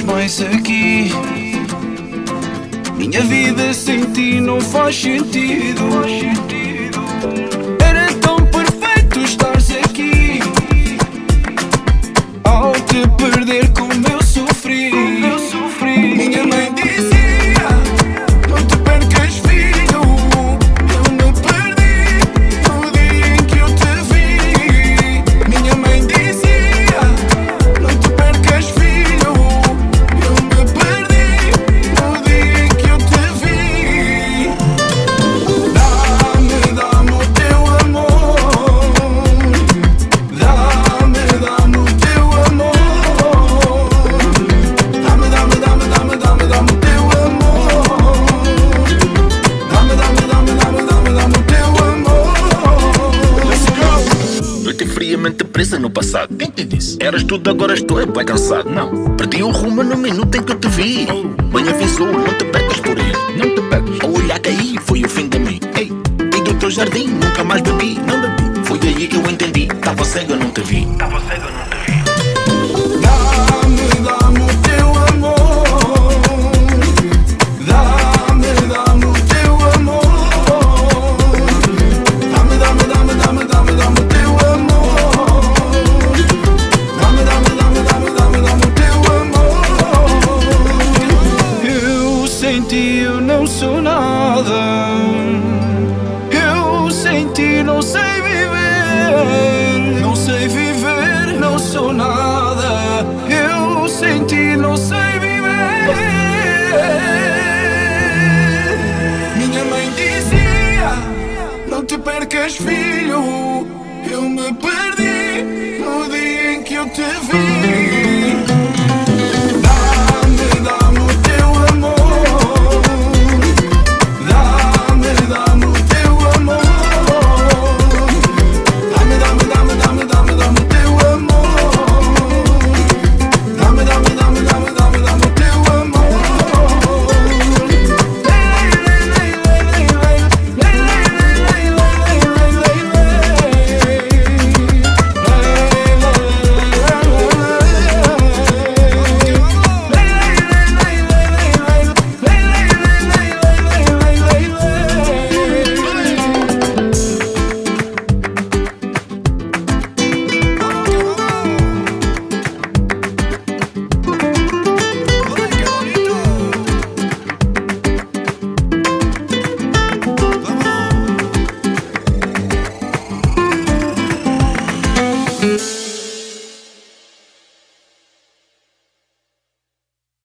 mais aqui. Minha vida sem ti não faz sentido. Era tão perfeito estares aqui. Ao te perder como eu sofri. Minha mãe dizia: não te percas, filho. Eu me perdi no dia em que eu te vi. Minha mãe dizia: não te percas, filho. Eu me perdi no dia em que eu te vi. Dá-me o teu amor. Dá-me o teu amor. Dá-me o teu amor. Dá-me o teu amor. Let's go! Noite friamente presa no passado. Quem te disse? Eras tudo, agora estou bem cansado. Não, perdi o rumo no minuto em que eu te vi. Mãe avisou, não te percas por aí. Não te percas. Ao olhar caí, foi o fim de mim. Ei, e do teu jardim, nunca mais bebi. Não bebi. Foi aí que eu entendi. Tava cego, eu não te vi. Tava cego, eu não te vi. Dá-me o teu amor. Dá-me o teu amor. Dá-me o teu amor. Dá-me o teu amor. Eu sem ti eu não sou nada. Eu sem ti não sei viver. Não sei viver, não sou nada. Eu sem ti não sei viver. Minha mãe dizia: não te percas, filho. Eu me perdi no dia em que eu te vi.